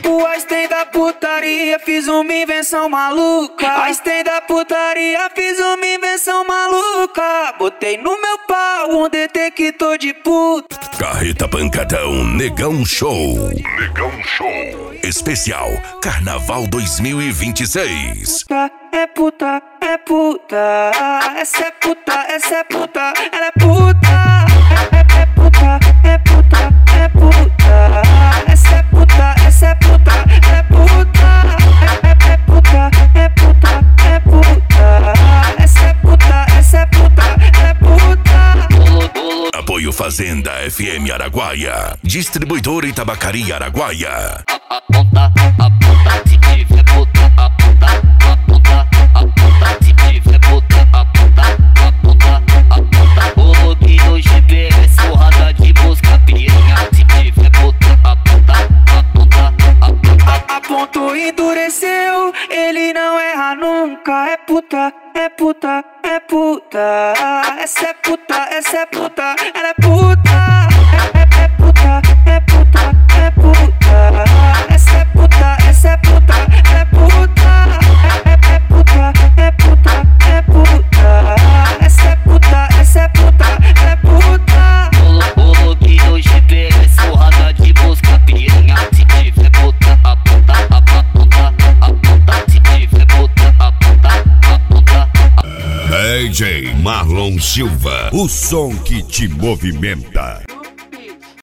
O Einstein da putaria, fiz uma invenção maluca. Einstein da putaria, fiz uma invenção maluca. Botei no meu pau um detector de puta. Carreta Pancadão Negão Show. Negão Show. Especial Carnaval 2026. É puta, é puta. Essa é puta, essa é puta. Ela é puta. É puta, é puta, é puta. Essa é puta, essa é puta. Ela é puta. É puta, é puta, é puta. Essa é puta, essa é puta. Ela é puta. Apoio Fazenda FM Araguaia. Distribuidora e Tabacaria Araguaia. Aponta, se tiver puta, aponta, se tiver puta, aponta. O log do GPS, porrada de mosca, piranha. Se tiver puta, aponta. Apontou e endureceu, ele não erra nunca. É puta, é puta, é puta. Essa é puta, essa é puta. Ela é puta. É puta, é puta, é puta. Essa é puta, essa é puta. Ela é puta. É puta, é puta, é puta. Essa é puta, essa é puta. Ela é puta. O log do GPS, porrada de mosca, piranha. Se tiver puta, aponta. Se tiver puta, aponta. DJ Marlon Silva, o som que te movimenta.